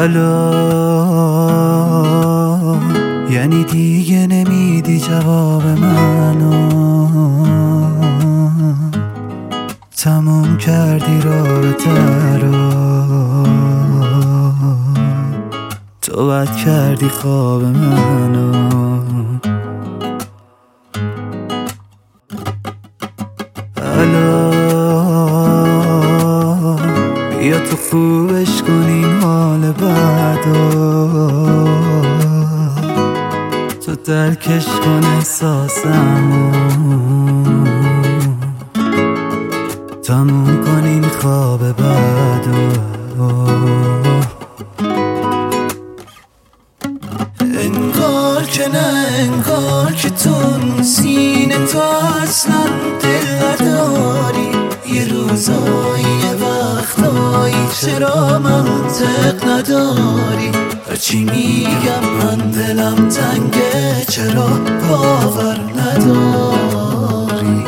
الو، یعنی دیگه نمیدی جواب منو، تموم کردی رابطه رو، تو بد کردی خواب منو. الو، بیا تو خوبش کنیم حال بعدو، تو درکش کن احساسمو، تموم کنیم خواب بعدو. انگار که نه، انگار که تو سینه تو اصلا دل نداری، یه روزایی یه وقتایی چرا منطق نداری، هرچی میگم من دلم تنگه چرا باور نداری.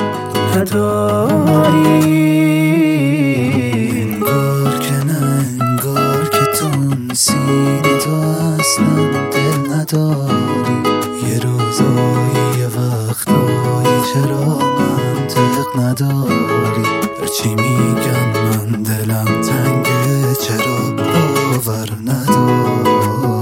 انگار که نه، انگار که تو سینه تو اصلا دل نداری، یه روزایی یه وقتایی چرا منطق نداری، هرچی میگم من دلم تنگه چرا باور نداری.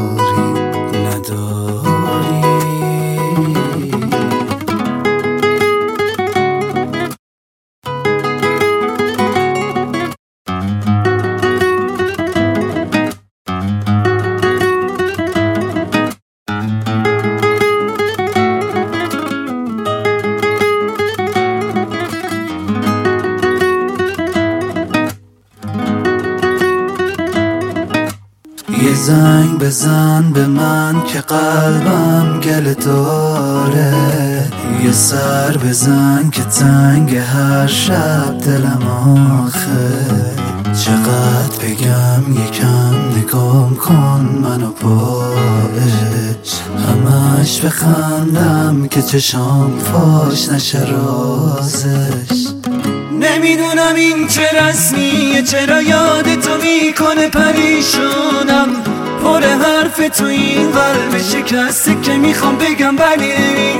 یه زنگ بزن به من که قلبم گله داره، یه سر بزن که تنگ هر شب دلم آخه، چقدر بگم یکم نگام کن منو باش، همش بخندم که چشام فاش نشه رازش. نمیدونم این چه رسمیه، چرا یاد تو میکنه پریشونم، پر حرف تو این قلب شکسته که میخوام بگم ولی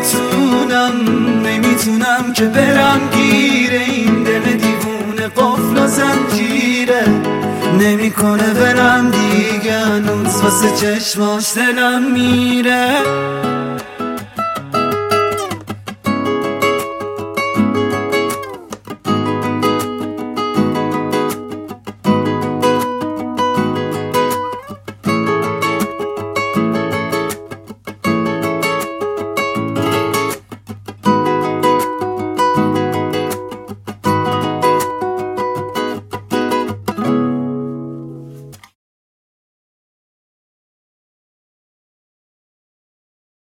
نمیتونم که برم گیره این دل دیوونه قفل و زنجیره، نمیکنه برم دیگه هنوز واسه چشماش دلم میره.